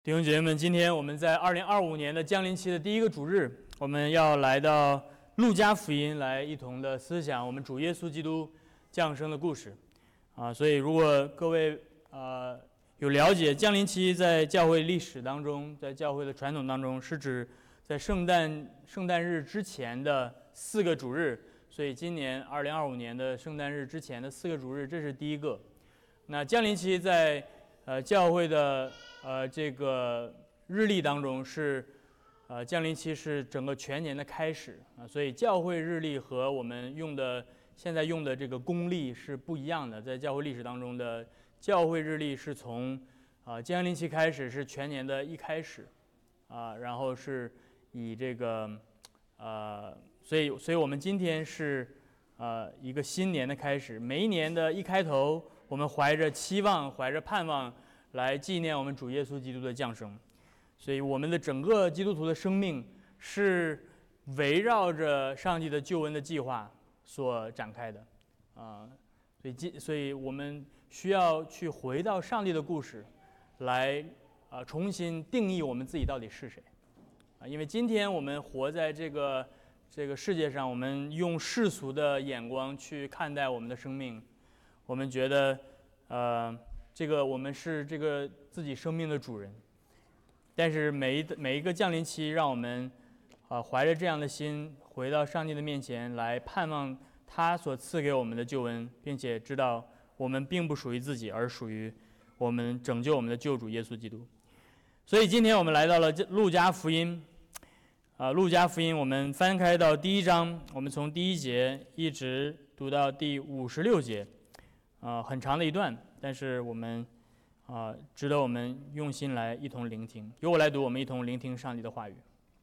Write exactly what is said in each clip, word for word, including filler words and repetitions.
弟兄姐妹们，今天我们在二零二五年的降临期的第一个主日，我们要来到路加福音来一同的思想我们主耶稣基督降生的故事啊。所以如果各位呃有了解，降临期在教会历史当中，在教会的传统当中是指在圣诞圣诞日之前的四个主日，所以今年二零二五年的圣诞日之前的四个主日，这是第一个。那降临期在呃教会的呃，这个日历当中是，呃，降临期是整个全年的开始啊，所以教会日历和我们用的现在用的这个公历是不一样的。在教会历史当中的教会日历是从啊降临期开始，是全年的一开始啊，然后是以这个呃，所以所以我们今天是呃一个新年的开始，每一年的一开头，我们怀着期望，怀着盼望，来纪念我们主耶稣基督的降生，所以我们的整个基督徒的生命是围绕着上帝的救恩的计划所展开的，啊，所以所以我们需要去回到上帝的故事，来啊重新定义我们自己到底是谁，啊，因为今天我们活在这个这个世界上，我们用世俗的眼光去看待我们的生命，我们觉得呃。这个我们是这个自己生命的主人，但是每一每一个降临期，让我们啊怀着这样的心回到上帝的面前来盼望他所赐给我们的救恩，并且知道我们并不属于自己，而属于我们拯救我们的救主耶稣基督。所以今天我们来到了路加福音，啊，路加福音我们翻开到第一章，我们从第一节一直读到第五十六节，啊，很长的一段。但是我们啊、呃，值得我们用心来一同聆听。由我来读，我们一同聆听上帝的话语。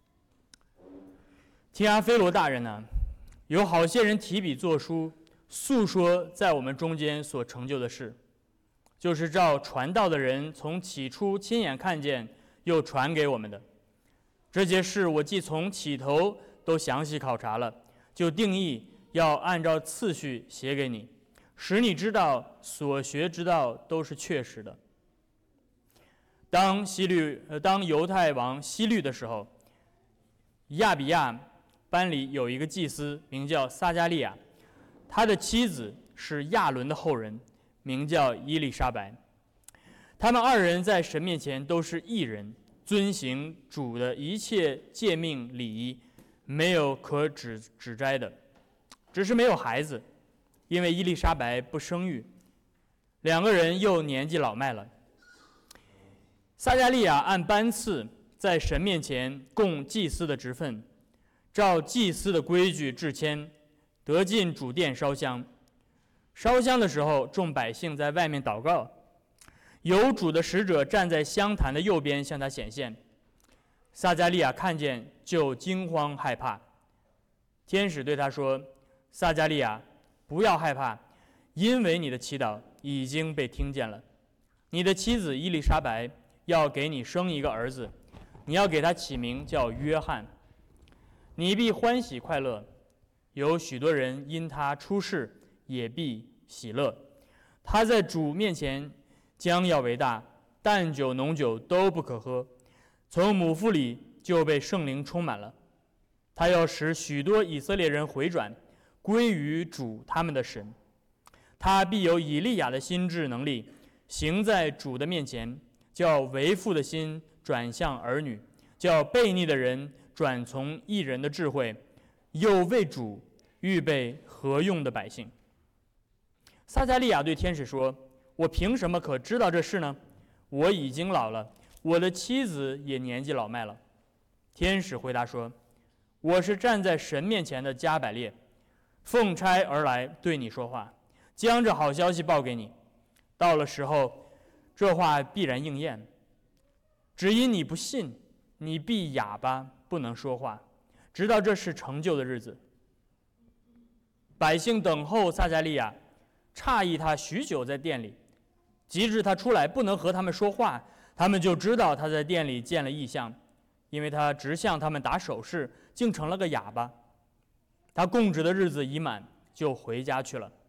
提阿非罗大人呢，有好些人提笔作书，诉说在我们中间所成就的事，就是照传道的人从起初亲眼看见，又传给我们的。这些事我既从起头都详细考察了，就定义要按照次序写给你，使你知道所学之道都是确实的。当希律呃当犹太王希律的时候，亚比亚班里有一个祭司，名叫撒迦利亚，他的妻子是亚伦的后人，名叫伊丽莎白。他们二人在神面前都是义人，遵行主的一切诫命礼仪，没有可指指摘的，只是没有孩子。因为伊丽莎白不生育，两个人又年纪老迈了。撒迦利亚按班次在神面前供祭司的职分，照祭司的规矩制签，得进主殿烧香。烧香的时候，众百姓在外面祷告，有主的使者站在香坛的右边向他显现。撒迦利亚看见就惊慌害怕。天使对他说：撒迦利亚，不要害怕，因为你的祈祷已经被听见了。你的妻子伊丽莎白要给你生一个儿子，你要给他起名叫约翰。你必欢喜快乐，有许多人因他出世也必喜乐。他在主面前将要为大，淡酒浓酒都不可喝，从母腹里就被圣灵充满了。他要使许多以色列人回转，归于主他们的神。他必有以利亚的心智能力，行在主的面前，叫为父的心转向儿女，叫悖逆的人转从义人的智慧，又为主预备合用的百姓。撒迦利亚对天使说：我凭什么可知道这事呢？我已经老了，我的妻子也年纪老迈了。天使回答说：我是站在神面前的加百列，奉差而来对你说话，将这好消息报给你。到了时候，这话必然应验。只因你不信，你必哑巴，不能说话，直到这事成就的日子。百姓等候撒迦利亚，诧异他许久在殿里，及至他出来不能和他们说话，他们就知道他在殿里见了异象，因为他直向他们打手势，竟成了个哑巴。他供职的日子已满，就回家去了。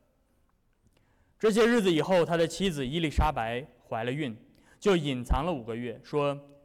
这些日子以后，他的妻子伊丽莎白怀了孕，就隐藏了五个月，说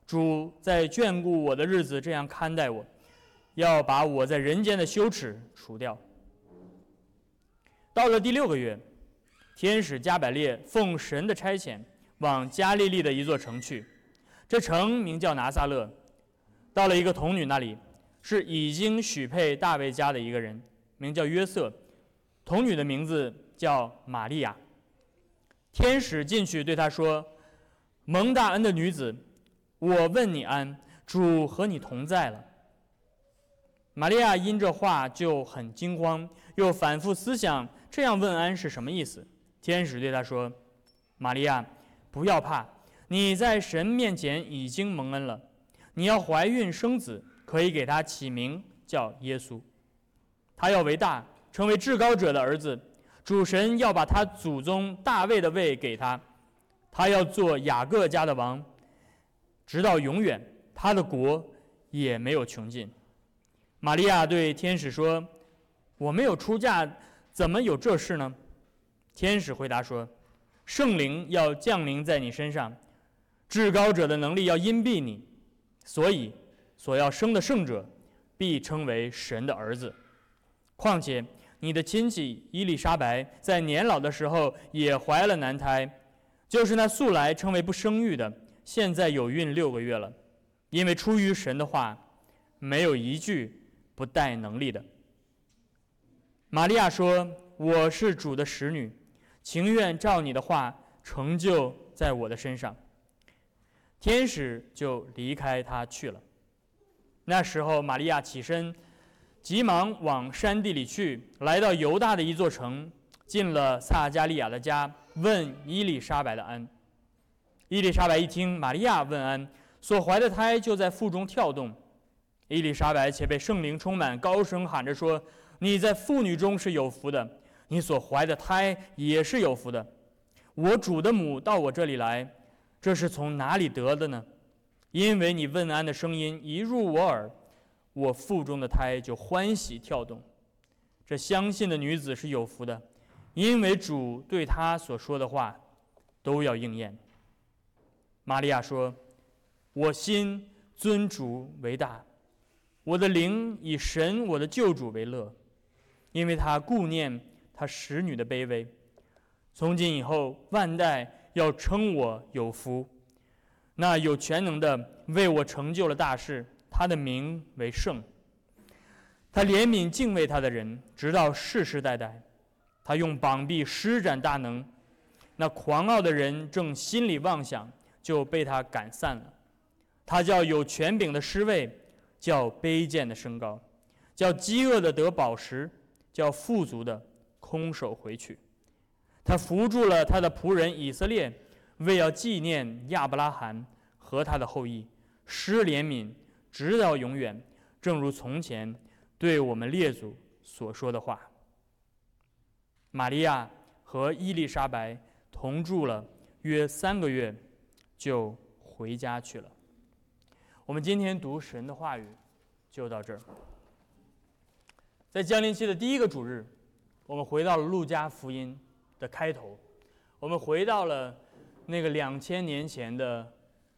主在眷顾我的日子这样看待我，要把我在人间的羞耻除掉。到了第六个月，天使加百列奉神的差遣，往加利利的一座城去，这城名叫拿撒勒。到了一个童女那里，是已经许配大卫家的一个人，名叫约瑟，童女的名字叫玛利亚。天使进去对她说：蒙大恩的女子，我问你安，主和你同在了。玛利亚因这话就很惊慌，又反复思想这样问安是什么意思。天使对她说：玛利亚，不要怕，你在神面前已经蒙恩了，你要怀孕生子，可以给他起名叫耶稣。他要为大，成为至高者的儿子，主神要把他祖宗大卫的位给他，他要做雅各家的王，直到永远，他的国也没有穷尽。玛利亚对天使说：我没有出嫁，怎么有这事呢？天使回答说：圣灵要降临在你身上，至高者的能力要荫庇你，所以所要生的圣者必称为神的儿子。况且你的亲戚伊丽莎白在年老的时候也怀了男胎，就是那素来称为不生育的，现在有孕六个月了，因为出于神的话，没有一句不带能力的。玛利亚说：我是主的使女，情愿照你的话成就在我的身上。天使就离开她去了。那时候玛利亚起身，急忙往山地里去，来到犹大的一座城，进了撒加利亚的家，问伊丽莎白的安。伊丽莎白一听玛利亚问安，所怀的胎就在腹中跳动。伊丽莎白且被圣灵充满，高声喊着说：你在妇女中是有福的，你所怀的胎也是有福的。我主的母到我这里来，这是从哪里得的呢？因为你问安的声音一入我耳，我腹中的胎就欢喜跳动。这相信的女子是有福的，因为主对她所说的话都要应验。玛利亚说：我心尊主为大，我的灵以神我的救主为乐，因为他顾念他使女的卑微。从今以后，万代要称我有福。那有全能的为我成就了大事，他的名为圣。他怜悯敬畏他的人，直到世世代代。他用膀臂施展大能，那狂傲的人正心里妄想，就被他赶散了。他叫有权柄的失位，叫卑贱的升高，叫饥饿的得饱食，叫富足的空手回去。他扶住了他的仆人以色列，为要纪念亚伯拉罕和他的后裔，施怜悯直到永远，正如从前对我们列祖所说的话。玛利亚和伊丽莎白同住了约三个月，就回家去了。我们今天读神的话语就到这儿。在降临期的第一个主日，我们回到了路加福音的开头，我们回到了那个两千年前的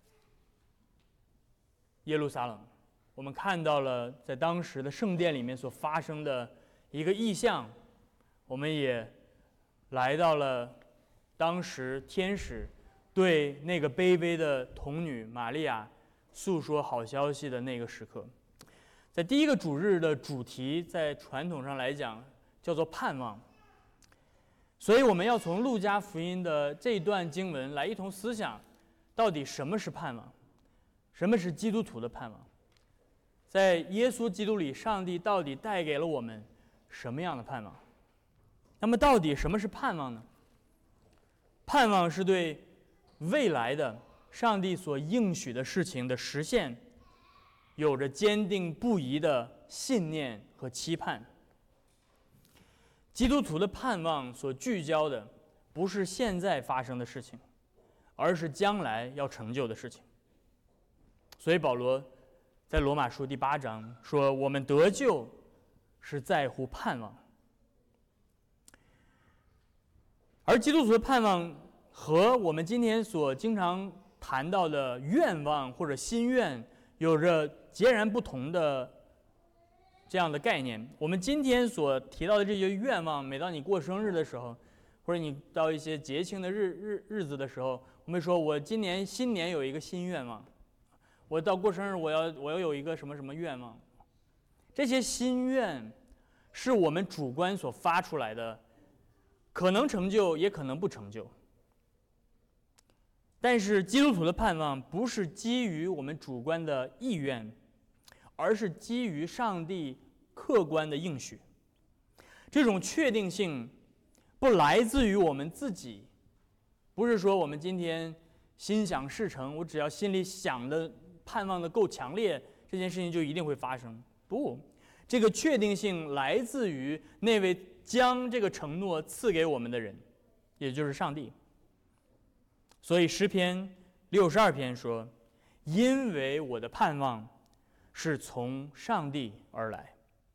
耶路撒冷，我们看到了在当时的圣殿里面所发生的一个异象，我们也来到了当时天使对那个卑微的童女玛利亚诉说好消息的那个时刻。在第一个主日的主题，在传统上来讲叫做盼望，所以我们要从路加福音的这一段经文来一同思想，到底什么是盼望，什么是基督徒的盼望。在耶稣基督里，上帝到底带给了我们什么样的盼望？那么到底什么是盼望呢？盼望是对未来的上帝所应许的事情的实现有着坚定不移的信念和期盼。基督徒的盼望所聚焦的不是现在发生的事情，而是将来要成就的事情。所以保罗在罗马书第八章说，我们得救是在乎盼望。而基督徒的盼望和我们今天所经常谈到的愿望或者心愿有着截然不同的这样的概念。我们今天所提到的这些愿望，每当你过生日的时候，或者你到一些节庆的日日日子的时候，我们说我今年新年有一个新愿望，我到过生日我要我要有一个什么什么愿望。这些心愿是我们主观所发出来的，可能成就也可能不成就。但是基督徒的盼望不是基于我们主观的意愿，而是基于上帝客观的应许。这种确定性不来自于我们自己，不是说我们今天心想事成，我只要心里想的盼望的够强烈，这件事情就一定会发生。不，这个确定性来自于那位将这个承诺赐给我们的人，也就是上帝。所以诗篇六十二篇说，因为我的盼望是从上帝而来。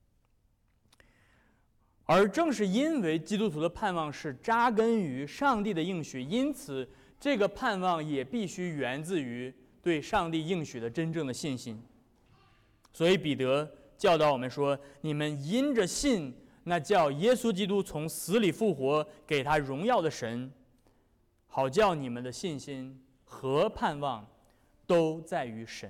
而正是因为基督徒的盼望是扎根于上帝的应许，因此这个盼望也必须源自于对上帝应许的真正的信心。所以彼得教导我们说，你们因着信那叫耶稣基督从死里复活给他荣耀的神，好叫你们的信心和盼望都在于神。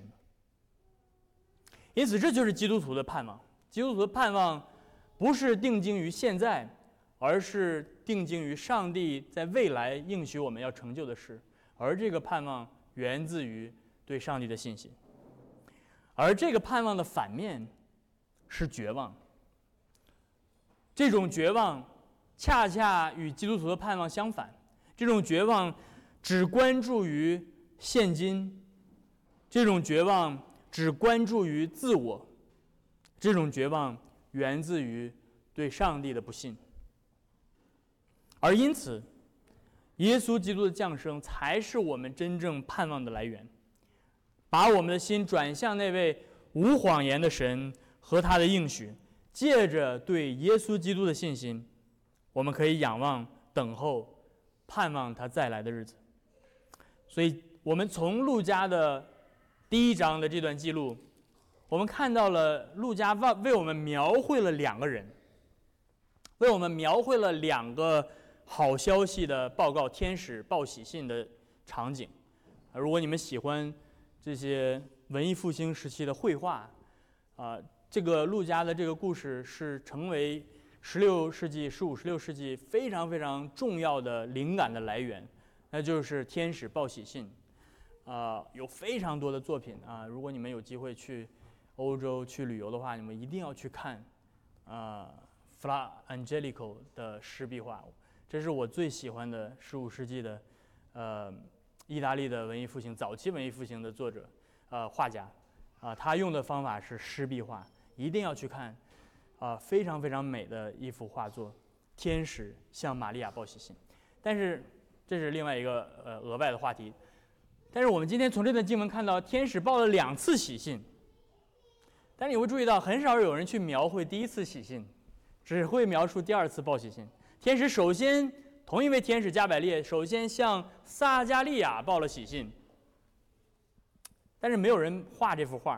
因此这就是基督徒的盼望。基督徒的盼望不是定睛于现在，而是定睛于上帝在未来应许我们要成就的事，而这个盼望源自于对上帝的信心。而这个盼望的反面是绝望。这种绝望恰恰与基督徒的盼望相反。这种绝望只关注于现今，这种绝望只关注于自我，这种绝望源自于对上帝的不信。而因此，耶稣基督的降生才是我们真正盼望的来源，把我们的心转向那位无谎言的神和他的应许，借着对耶稣基督的信心，我们可以仰望、等候、盼望他再来的日子。所以我们从路加的第一章的这段记录，我们看到了路加为我们描绘了两个人，为我们描绘了两个好消息的报告，天使报喜信的场景。如果你们喜欢这些文艺复兴时期的绘画，啊，这个路加的这个故事是成为十六世纪、十五、十六世纪非常非常重要的灵感的来源，那就是天使报喜信。啊、呃，有非常多的作品啊，如果你们有机会去欧洲去旅游的话，你们一定要去看啊、呃、Fra Angelico 的湿壁画，这是我最喜欢的十五世纪的呃意大利的文艺复兴早期文艺复兴的作者呃画家啊、呃，他用的方法是湿壁画，一定要去看啊、呃，非常非常美的一幅画作，天使向玛利亚报喜信。但是这是另外一个呃额外的话题。但是我们今天从这段经文看到，天使报了两次喜信，但是你会注意到，很少有人去描绘第一次喜信，只会描述第二次报喜信。天使首先，同一位天使加百列首先向撒加利亚报了喜信，但是没有人画这幅画。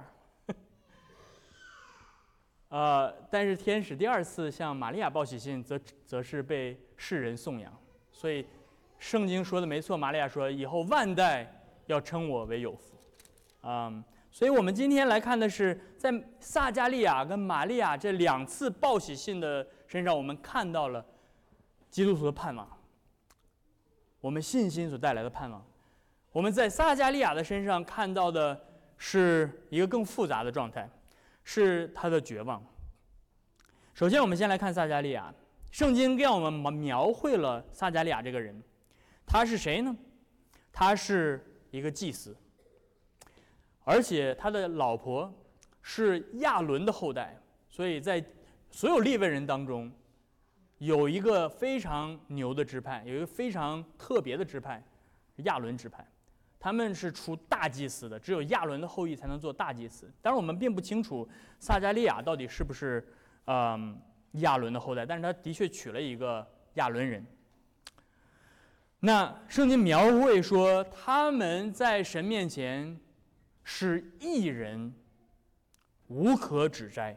呃，但是天使第二次向玛利亚报喜信，则则是被世人颂扬。所以，圣经说的没错，玛利亚说：“以后万代要称我为有福。”嗯，所以我们今天来看的是，在撒加利亚跟玛利亚这两次报喜信的身上，我们看到了基督徒的盼望，我们信心所带来的盼望。我们在撒加利亚的身上看到的是一个更复杂的状态，是他的绝望。首先，我们先来看撒加利亚。圣经让我们描绘了撒加利亚这个人，他是谁呢？他是一个祭司，而且他的老婆是亚伦的后代，所以在所有利未人当中，有一个非常牛的支派，有一个非常特别的支派，亚伦支派。他们是出大祭司的，只有亚伦的后裔才能做大祭司。当然，我们并不清楚撒加利亚到底是不是嗯亚伦的后代，但是他的确娶了一个亚伦人。 那圣经描绘说，他们在神面前是义人，无可指摘，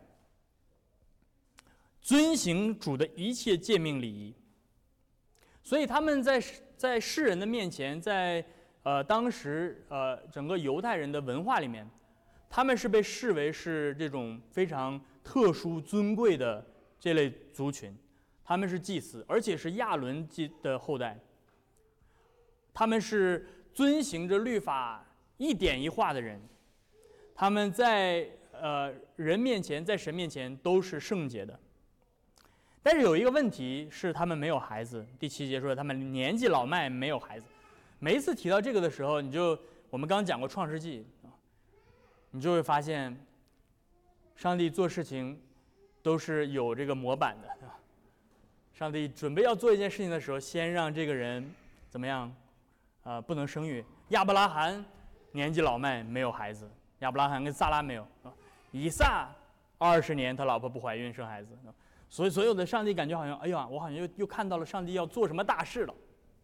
遵行主的一切诫命礼仪。所以他们在在世人的面前，在呃当时呃整个犹太人的文化里面，他们是被视为是这种非常特殊尊贵的这类族群，他们是祭司，而且是亚伦的后代。他们是遵行着律法一点一画的人，他们在呃人面前，在神面前都是圣洁的。但是有一个问题是，他们没有孩子。第七节说他们年纪老迈，没有孩子。每一次提到这个的时候，你就我们刚刚讲过创世纪，你就会发现，上帝做事情都是有这个模板的。上帝准备要做一件事情的时候，先让这个人怎么样？呃，不能生育。亚伯拉罕年纪老迈，没有孩子。亚伯拉罕跟撒拉没有。以撒二十年，他老婆不怀孕生孩子。所以所有的上帝感觉好像，哎呀，我好像又又看到了上帝要做什么大事了。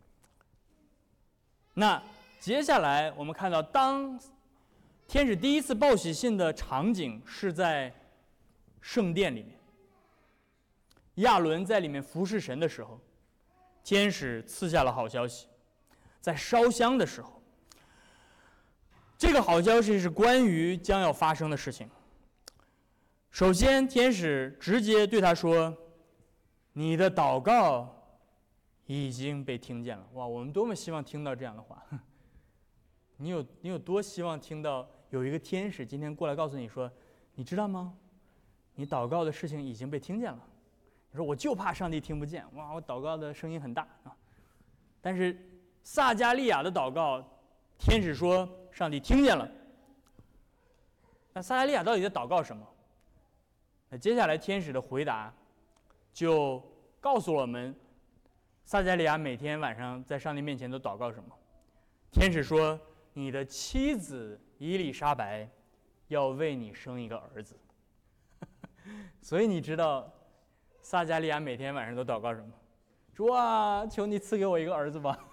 那接下来我们看到，当天使第一次报喜信的场景是在圣殿里面，亚伦在里面服侍神的时候，天使赐下了好消息。在烧香的时候，这个好消息是关于将要发生的事情。首先，天使直接对他说：“你的祷告已经被听见了。”哇，我们多么希望听到这样的话！你有你有多希望听到有一个天使今天过来告诉你说：“你知道吗？你祷告的事情已经被听见了。”你说我就怕上帝听不见，哇，我祷告的声音很大啊。但是撒迦利亚的祷告，天使说上帝听见了。那撒迦利亚到底在祷告什么？那接下来天使的回答就告诉我们，撒迦利亚每天晚上在上帝面前都祷告什么。天使说：“你的妻子伊丽莎白要为你生一个儿子。”所以你知道撒迦利亚每天晚上都祷告什么？主啊，求你赐给我一个儿子吧。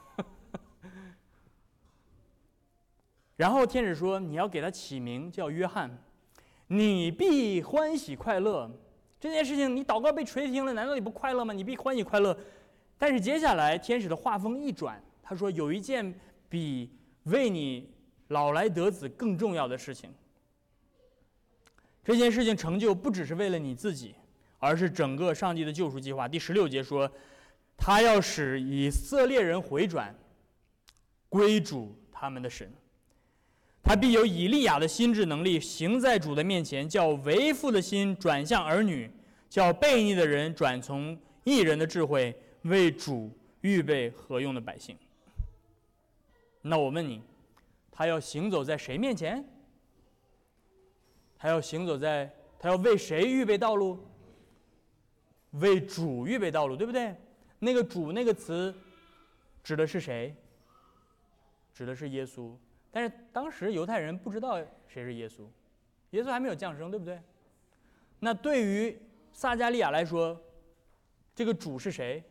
然后天使说：“你要给他起名叫约翰，你必欢喜快乐。”这件事情你祷告被垂听了，难道你不快乐吗？你必欢喜快乐。但是接下来天使的话锋一转，他说：“有一件比为你老来得子更重要的事情。这件事情成就不只是为了你自己，而是整个上帝的救赎计划。”第十六节说，他要使以色列人回转，归主他们的神。他必有以利亚的心智能力，行在主的面前，叫为父的心转向儿女，叫悖逆的人转从义人的智慧，为主预备合用的百姓。那我问你，他要行走在谁面前？他要行走在，他要为谁预备道路？为主预备道路，对不对？那个主那个词指的是谁？指的是耶稣。但是当时犹太人不知道谁是耶稣，耶稣还没有降生，对不对？那对于撒迦利亚来说，这个主是谁？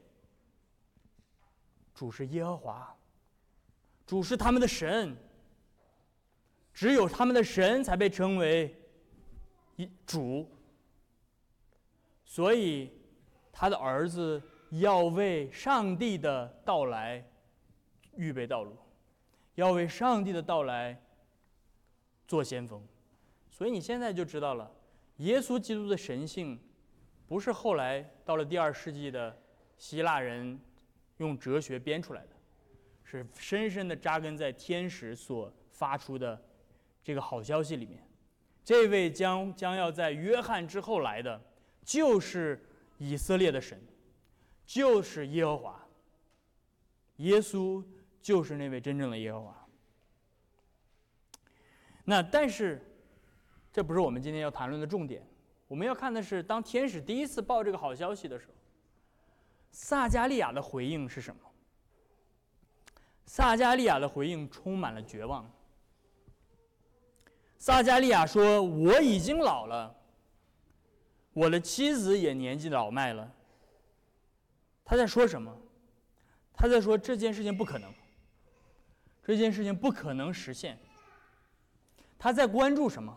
主是耶和华，主是他们的神。只有他们的神才被称为主，所以他的儿子要为上帝的到来预备道路，要为上帝的到来做先锋。所以你现在就知道了，耶稣基督的神性不是后来到了第二世纪的希腊人用哲学编出来的，是深深的扎根在天使所发出的这个好消息里面。这位将将要在约翰之后来的，就是以色列的神，就是耶和华。耶稣就是那位真正的耶和华。那但是这不是我们今天要谈论的重点，我们要看的是，当天使第一次报这个好消息的时候，撒迦利亚的回应是什么？撒迦利亚的回应充满了绝望。撒迦利亚说：“我已经老了，我的妻子也年纪老迈了。”他在说什么？ 他在说这件事情不可能，这件事情不可能实现。他在关注什么？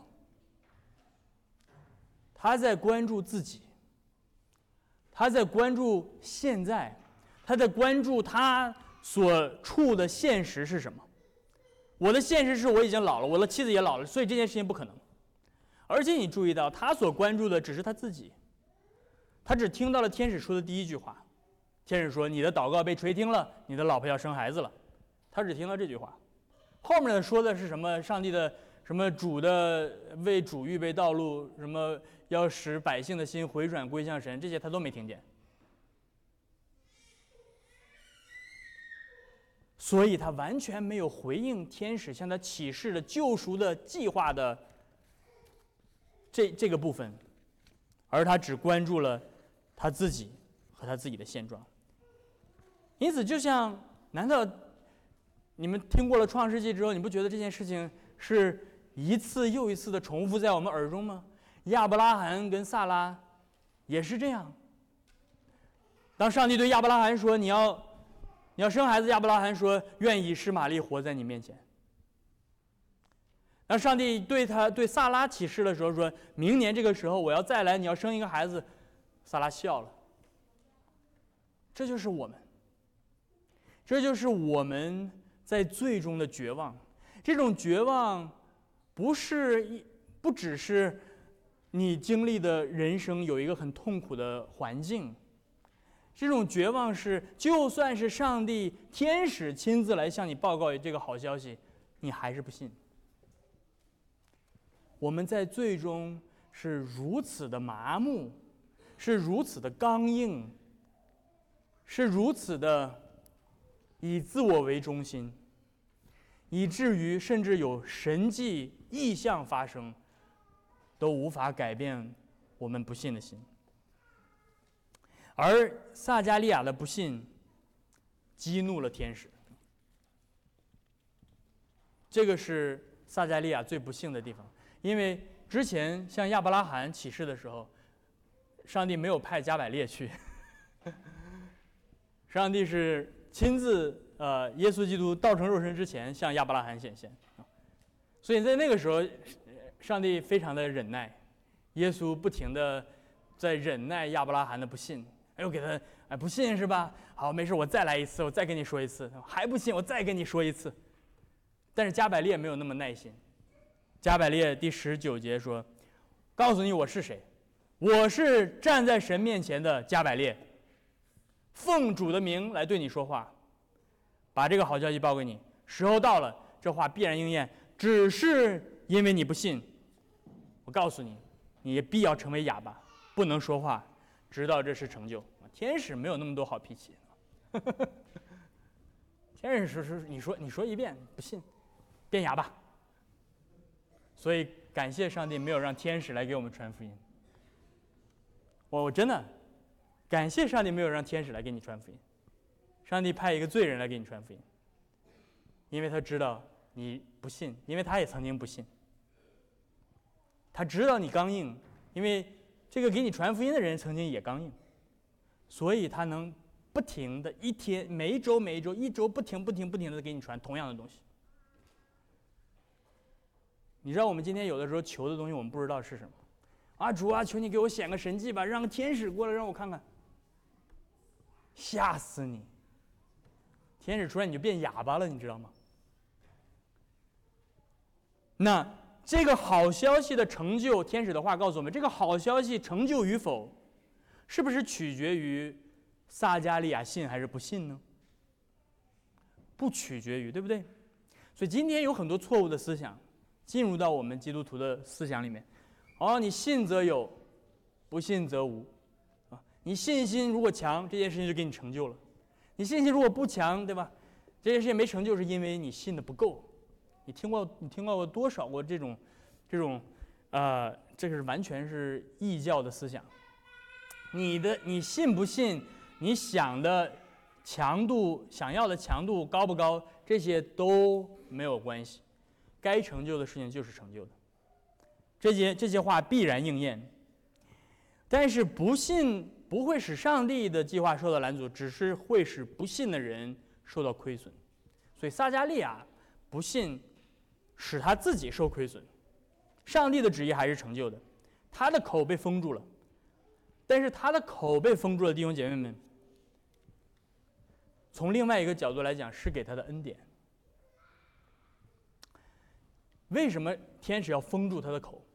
他在关注自己，他在关注现在，他在关注他所处的现实是什么。我的现实是我已经老了，我的妻子也老了，所以这件事情不可能。而且你注意到，他所关注的只是他自己，他只听到了天使说的第一句话。天使说：“你的祷告被垂听了，你的老婆要生孩子了。”他只听到这句话，后面的说的是什么？上帝的什么主的为主预备道路，什么要使百姓的心回转归向神，这些他都没听见。所以他完全没有回应天使向他启示的救赎的计划的这这个部分，而他只关注了他自己和他自己的现状。因此，就像难道你们听过了创世纪之后，你不觉得这件事情是一次又一次的重复在我们耳中吗？亚伯拉罕跟撒拉也是这样。当上帝对亚伯拉罕说：“你要你要生孩子”，亚伯拉罕说：“愿以实玛利活在你面前。”当上帝对他对撒拉启示的时候，说明年这个时候我要再来，你要生一个孩子，撒拉笑了。这就是我们，这就是我们在最终的绝望。这种绝望不是一不只是你经历的人生有一个很痛苦的环境，这种绝望是就算是上帝天使亲自来向你报告这个好消息，你还是不信。我们在最终是如此的麻木，是如此的刚硬，是如此的以自我为中心，以至于甚至有神迹异象发生，都无法改变我们不信的心。而撒迦利亚的不信激怒了天使，这个是撒迦利亚最不幸的地方。因为之前向亚伯拉罕启示的时候，上帝没有派加百列去，上帝是亲自呃，耶稣基督道成肉身之前向亚伯拉罕显现，所以在那个时候，上帝非常的忍耐，耶稣不停的在忍耐亚伯拉罕的不信，哎呦给他哎不信是吧？好，没事，我再来一次，我再跟你说一次，还不信，我再跟你说一次。但是加百列没有那么耐心。加百列第十九节说：“告诉你我是谁，我是站在神面前的加百列，奉主的名来对你说话，把这个好消息报给你。时候到了，这话必然应验。只是因为你不信，我告诉你，你也必要成为哑巴，不能说话，直到这事成就。”天使没有那么多好脾气，天使说说你说你说一遍不信，变哑巴。所以感谢上帝没有让天使来给我们传福音。我我真的感谢上帝没有让天使来给你传福音，上帝派一个罪人来给你传福音，因为他知道你不信，因为他也曾经不信。他知道你刚硬，因为这个给你传福音的人曾经也刚硬，所以他能不停的一天每一周每一周一周不停不停不停的给你传同样的东西。你知道我们今天有的时候求的东西我们不知道是什么啊，主啊，求你给我显个神迹吧，让个天使过来让我看看。吓死你，天使出来你就变哑巴了，你知道吗？那这个好消息的成就，天使的话告诉我们，这个好消息成就与否，是不是取决于撒迦利亚信还是不信呢？不取决于，对不对？所以今天有很多错误的思想进入到我们基督徒的思想里面。哦，你信则有，不信则无。啊，你信心如果强，这件事情就给你成就了；你信心如果不强，对吧？这件事情没成就，是因为你信的不够。你听过你听过多少过这种这种呃，这个是完全是异教的思想。你的你信不信，你想的强度，想要的强度高不高，这些都没有关系。该成就的事情就是成就的，这些这些话必然应验。但是不信不会使上帝的计划受到拦阻，只是会使不信的人受到亏损。所以撒迦利亚不信，使他自己受亏损，上帝的旨意还是成就的，他的口被封住了。但是他的口被封住了，弟兄姐妹们，从另外一个角度来讲，是给他的恩典。为什么天使要封住他的口？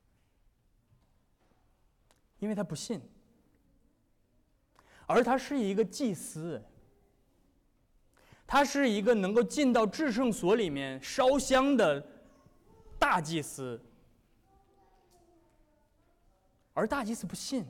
因为他不信，而他是一个祭司，他是一个能够进到至圣所里面烧香的大祭司，而大祭司不信。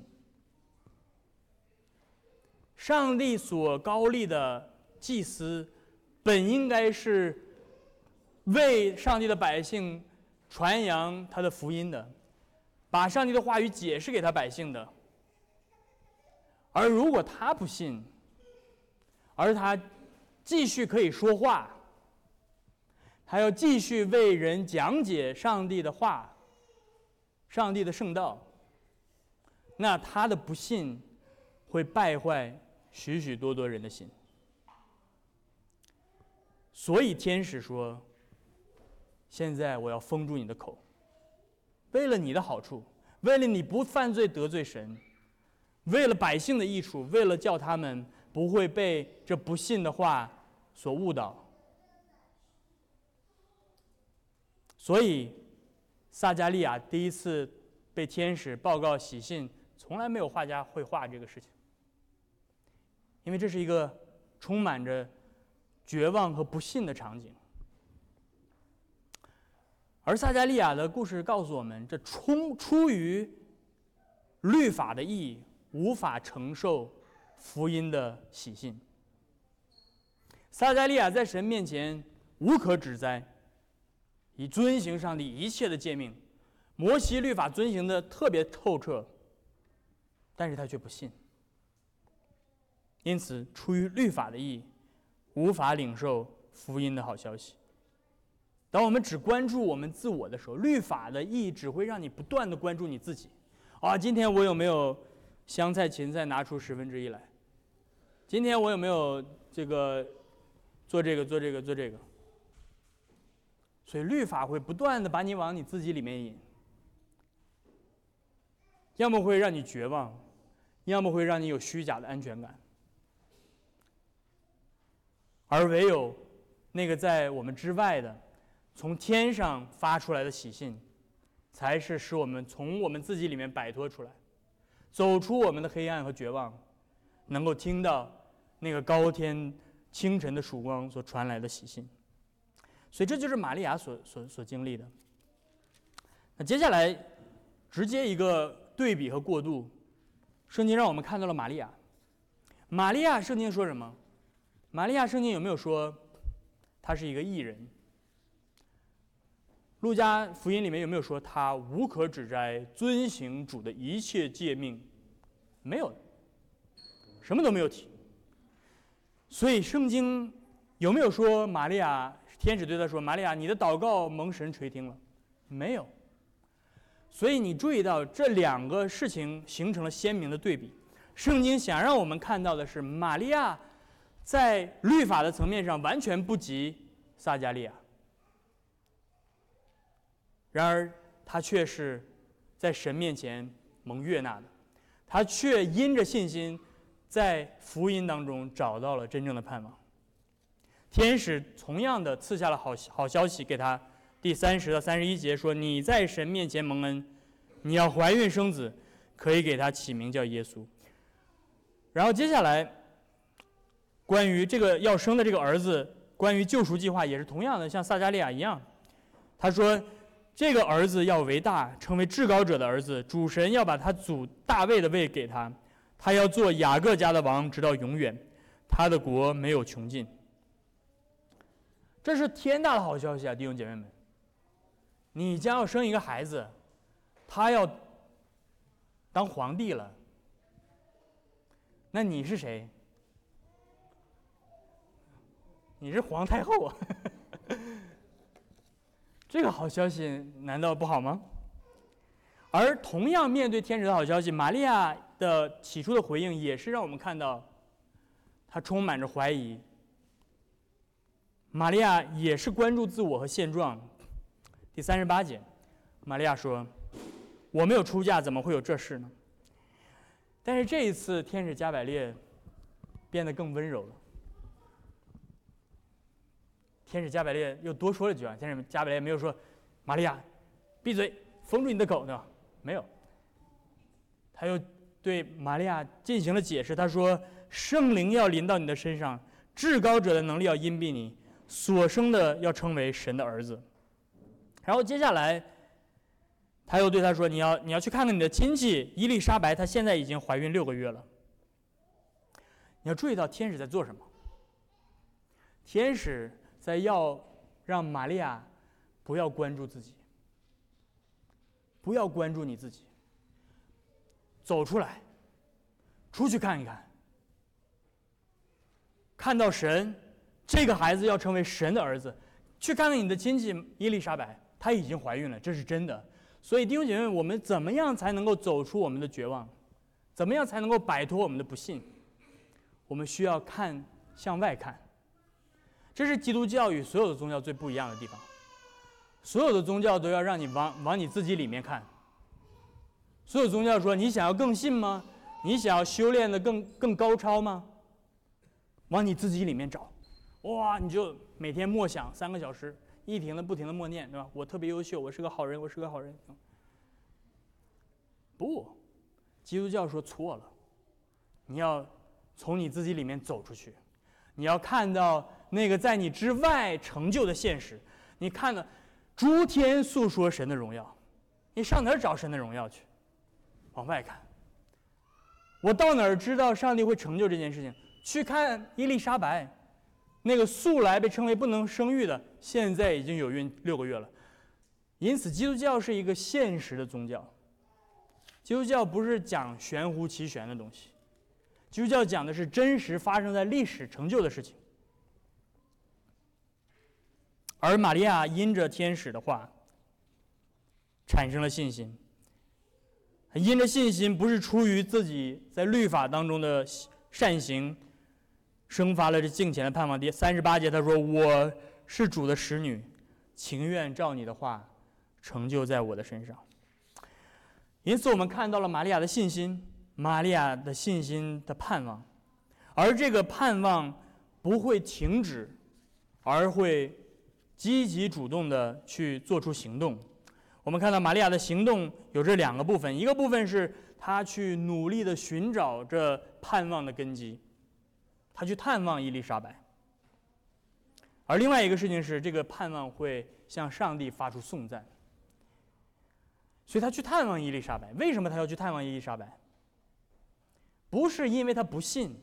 上帝所高立的祭司，本应该是为上帝的百姓传扬他的福音的，把上帝的话语解释给他百姓的。而如果他不信，而他继续可以说话，他要继续为人讲解上帝的话，上帝的圣道，那他的不信会败坏许许多多人的心。所以天使说，现在我要封住你的口，为了你的好处，为了你不犯罪得罪神，为了百姓的益处，为了叫他们不会被这不信的话所误导。所以撒迦利亚第一次被天使报告喜信，从来没有画家会画这个事情，因为这是一个充满着绝望和不信的场景。而撒迦利亚的故事告诉我们，这出出于律法的义无法承受福音的喜信。撒迦利亚在神面前无可指摘，以遵行上帝一切的诫命，摩西律法遵行的特别透彻，但是他却不信。因此出于律法的义无法领受福音的好消息。当我们只关注我们自我的时候，律法的义只会让你不断的关注你自己。啊，今天我有没有香菜芹菜拿出十分之一来？今天我有没有这个做这个做这个做这个？所以律法会不断的把你往你自己里面引，要么会让你绝望，要么会让你有虚假的安全感。而唯有那个在我们之外的从天上发出来的喜信，才是使我们从我们自己里面摆脱出来，走出我们的黑暗和绝望，能够听到那个高天清晨的曙光所传来的喜信。所以这就是玛利亚所所所经历的。那接下来直接一个对比和过渡，圣经让我们看到了玛利亚。玛利亚圣经说什么？玛利亚圣经有没有说她是一个义人？路加福音里面有没有说她无可指摘，遵行主的一切诫命？没有，什么都没有提。所以圣经有没有说玛利亚，天使对她说，玛利亚，你的祷告蒙神垂听了？没有。所以你注意到这两个事情形成了鲜明的对比。圣经想让我们看到的是，玛利亚在律法的层面上完全不及撒迦利亚，然而他却是在神面前蒙悦纳的，他却因着信心在福音当中找到了真正的盼望。天使同样的赐下了好好消息给他，第三十到三十一节说，你在神面前蒙恩，你要怀孕生子，可以给他起名叫耶稣。然后接下来关于这个要生的这个儿子，关于救赎计划也是同样的，像撒迦利亚一样。他说，这个儿子要为大，成为至高者的儿子，主神要把他祖大卫的位给他，他要做雅各家的王，直到永远，他的国没有穷尽。这是天大的好消息啊，弟兄姐妹们！你将要生一个孩子，他要当皇帝了，那你是谁？你是皇太后啊！这个好消息难道不好吗？ 而同样面对天使的好消息，玛利亚的起初的回应也是让我们看到，她充满着怀疑。玛利亚也是关注自我和现状。第三十八节，玛利亚说：“我没有出嫁，怎么会有这事呢？”但是这一次，天使加百列变得更温柔了。天使加百列又多说了几句话。天使加百列没有说：“玛利亚，闭嘴，封住你的口，对吧？”没有。他又对玛利亚进行了解释。他说：“圣灵要临到你的身上，至高者的能力要荫庇你，所生的要称为神的儿子。”然后接下来，他又对他说：“你要你要去看看你的亲戚伊丽莎白，她现在已经怀孕六个月了。”你要注意到天使在做什么？天使在要让玛利亚不要关注自己，不要关注你自己，走出来，出去看一看，看到神，这个孩子要成为神的儿子，去看看你的亲戚伊丽莎白，她已经怀孕了，这是真的。所以弟兄姐妹，我们怎么样才能够走出我们的绝望？怎么样才能够摆脱我们的不信？我们需要看向外看。这是基督教与所有的宗教最不一样的地方。所有的宗教都要让你往往你自己里面看。所有宗教说，你想要更信吗？你想要修炼的更更高超吗？往你自己里面找。哇，你就每天默想三个小时，一停的不停的默念，对吧？我特别优秀，我是个好人，我是个好人。不，基督教说错了。你要从你自己里面走出去，你要看到那个在你之外成就的现实。你看到诸天诉说神的荣耀，你上哪儿找神的荣耀去？往外看。我到哪儿知道上帝会成就这件事情？去看伊丽莎白，那个素来被称为不能生育的，现在已经有孕六个月了。因此，基督教是一个现实的宗教。基督教不是讲玄乎其玄的东西，基督教讲的是真实发生在历史成就的事情。而玛利亚因着天使的话，产生了信心。因着信心，不是出于自己在律法当中的善行，生发了这敬虔的盼望。第三十八节他说：“我是主的使女，情愿照你的话成就在我的身上。”因此我们看到了玛利亚的信心，玛利亚的信心的盼望，而这个盼望不会停止，而会积极主动的去做出行动。我们看到玛利亚的行动有这两个部分，一个部分是她去努力的寻找这盼望的根基，她去探望伊丽莎白。而另外一个事情是，这个盼望会向上帝发出颂赞。所以她去探望伊丽莎白。为什么她要去探望伊丽莎白？不是因为她不信，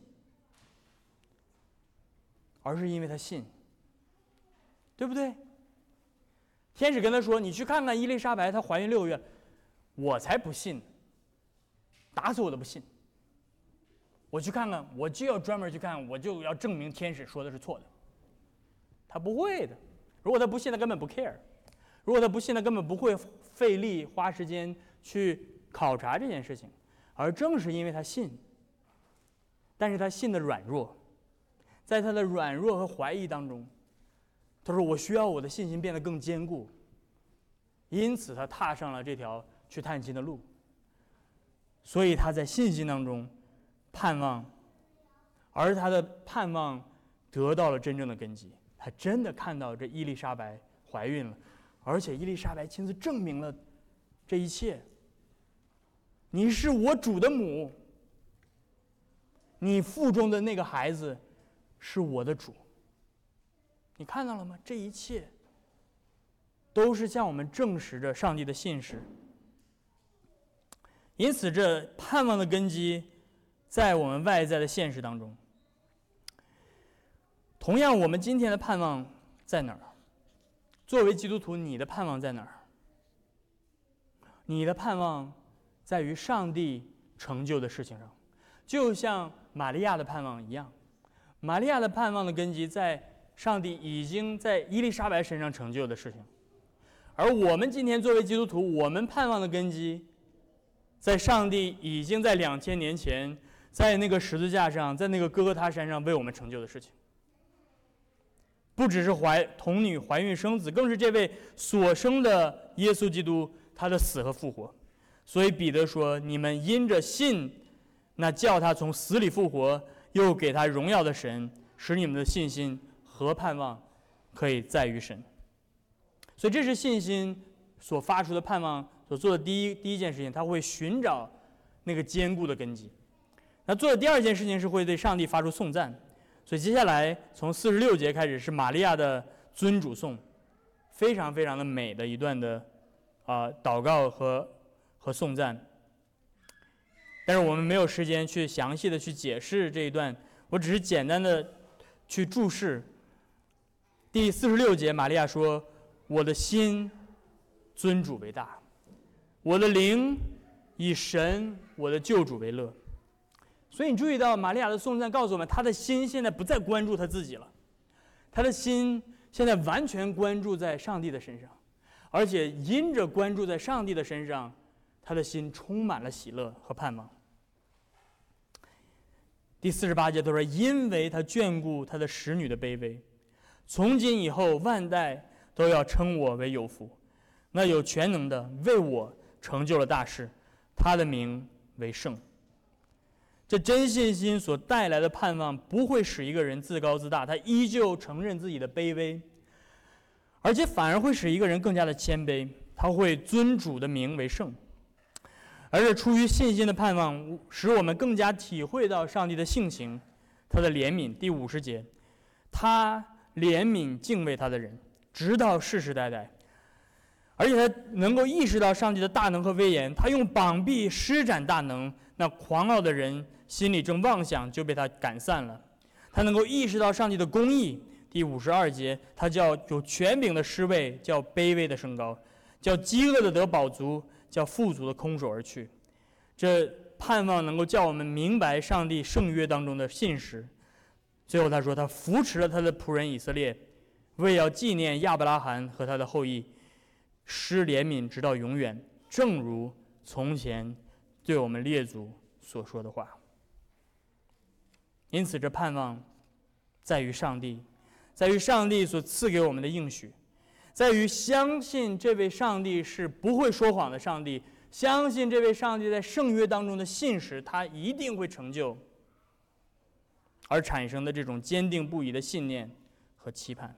而是因为她信，对不对？天使跟他说：“你去看看伊丽莎白，她怀孕六个月。”我才不信，打死我都不信。我去看看，我就要专门去看，我就要证明天使说的是错的。他不会的。如果他不信，他根本不 care。如果他不信，他根本不会费力花时间去考察这件事情。而正是因为他信，但是他信的软弱，在他的软弱和怀疑当中，他说：“我需要我的信心变得更坚固。”因此，他踏上了这条去探亲的路。所以他在信心当中盼望，而他的盼望得到了真正的根基。他真的看到这伊丽莎白怀孕了，而且伊丽莎白亲自证明了这一切。你是我主的母，你腹中的那个孩子是我的主。你看到了吗？这一切都是向我们证实着上帝的信实。因此，这盼望的根基在我们外在的现实当中。同样，我们今天的盼望在哪儿？作为基督徒，你的盼望在哪儿？你的盼望在于上帝成就的事情上，就像玛利亚的盼望一样。玛利亚的盼望的根基在上帝已经在伊丽莎白身上成就的事情，而我们今天作为基督徒，我们盼望的根基在上帝已经在两千年前，在那个十字架上，在那个哥哥他山上为我们成就的事情。不只是怀童女怀孕生子，更是这位所生的耶稣基督他的死和复活。所以彼得说：“你们因着信，那叫他从死里复活，又给他荣耀的神，使你们的信心和盼望可以在于神。”所以这是信心所发出的盼望所做的第一第一件事情，他会寻找那个坚固的根基。那做的第二件事情是会对上帝发出颂赞。所以接下来从四十六节开始是玛利亚的尊主颂，非常非常的美的一段的啊、呃、祷告和和颂赞。但是我们没有时间去详细的去解释这一段，我只是简单的去注释。第四十六节，玛利亚说：“我的心尊主为大，我的灵以神我的救主为乐。”所以你注意到玛利亚的颂赞告诉我们，她的心现在不再关注她自己了，她的心现在完全关注在上帝的身上，而且因着关注在上帝的身上，她的心充满了喜乐和盼望。第四十八节他说：“因为他眷顾他的使女的卑微，从今以后万代都要称我为有福。那有全能的为我成就了大事，他的名为圣。”这真信心所带来的盼望不会使一个人自高自大，他依旧承认自己的卑微，而且反而会使一个人更加的谦卑，他会尊主的名为圣。而是出于信心的盼望，使我们更加体会到上帝的性情，他的怜悯。第五十节，他怜悯敬畏他的人，直到世世代代。而且他能够意识到上帝的大能和威严，他用膀臂施展大能，那狂傲的人心里正妄想就被他赶散了。他能够意识到上帝的公义。第五十二节，他叫有权柄的施位，叫卑微的升高，叫饥饿的得饱足，叫富足的空手而去。这盼望能够叫我们明白上帝圣约当中的信实。最后他说，他扶持了他的仆人以色列，为要纪念亚伯拉罕和他的后裔，施怜悯直到永远，正如从前对我们列祖所说的话。因此这盼望在于上帝，在于上帝所赐给我们的应许，在于相信这位上帝是不会说谎的上帝，相信这位上帝在圣约当中的信实，他一定会成就，而产生的这种坚定不移的信念和期盼。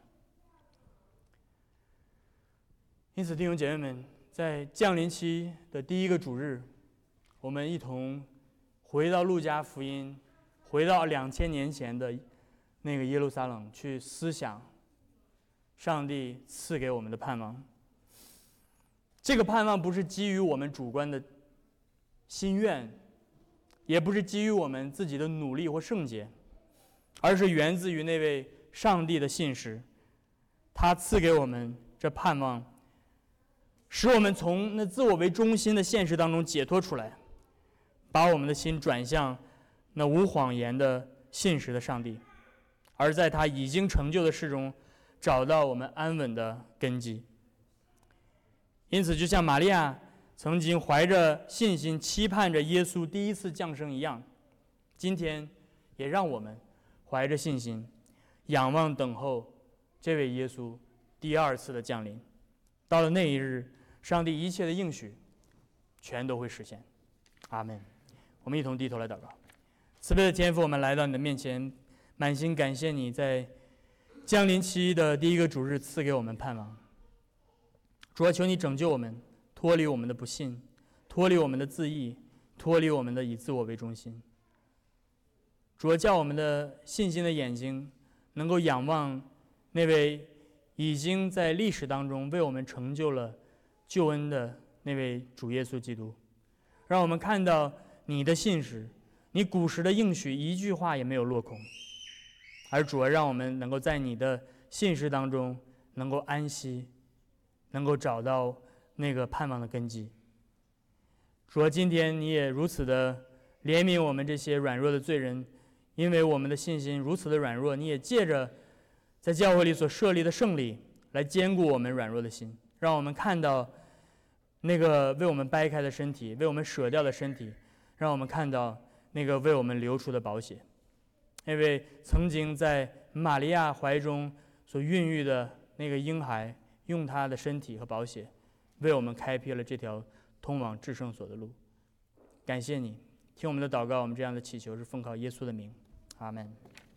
因此弟兄姐妹们，在降临期的第一个主日，我们一同回到路加福音，回到两千年前的那个耶路撒冷，去思想上帝赐给我们的盼望。这个盼望不是基于我们主观的心愿，也不是基于我们自己的努力或圣洁，而是源自于那位上帝的信实。他赐给我们这盼望，使我们从那自我为中心的现实当中解脱出来，把我们的心转向那无谎言的信实的上帝，而在他已经成就的事中找到我们安稳的根基。因此就像玛利亚曾经怀着信心期盼着耶稣第一次降生一样，今天也让我们怀着信心仰望等候这位耶稣第二次的降临。到了那一日，上帝一切的应许全都会实现。阿们。我们一同低头来祷告。慈悲的天父，我们来到你的面前，满心感谢你在降临期的第一个主日赐给我们盼望。主啊，求你拯救我们，脱离我们的不信，脱离我们的自义，脱离我们的以自我为中心。主啊，叫我们的信心的眼睛能够仰望那位已经在历史当中为我们成就了救恩的那位主耶稣基督，让我们看到你的信实，你古时的应许一句话也没有落空。而主啊，让我们能够在你的信实当中能够安息，能够找到那个盼望的根基。主啊，今天你也如此的怜悯我们这些软弱的罪人，因为我们的信心如此的软弱，你也借着在教会里所设立的圣礼来坚固我们软弱的心，让我们看到那个为我们掰开的身体，为我们舍掉的身体，让我们看到那个为我们流出的宝血。那位曾经在玛利亚怀中所孕育的那个婴孩，用他的身体和宝血为我们开辟了这条通往至圣所的路。感谢你，听我们的祷告，我们这样的祈求是奉靠耶稣的名，阿门。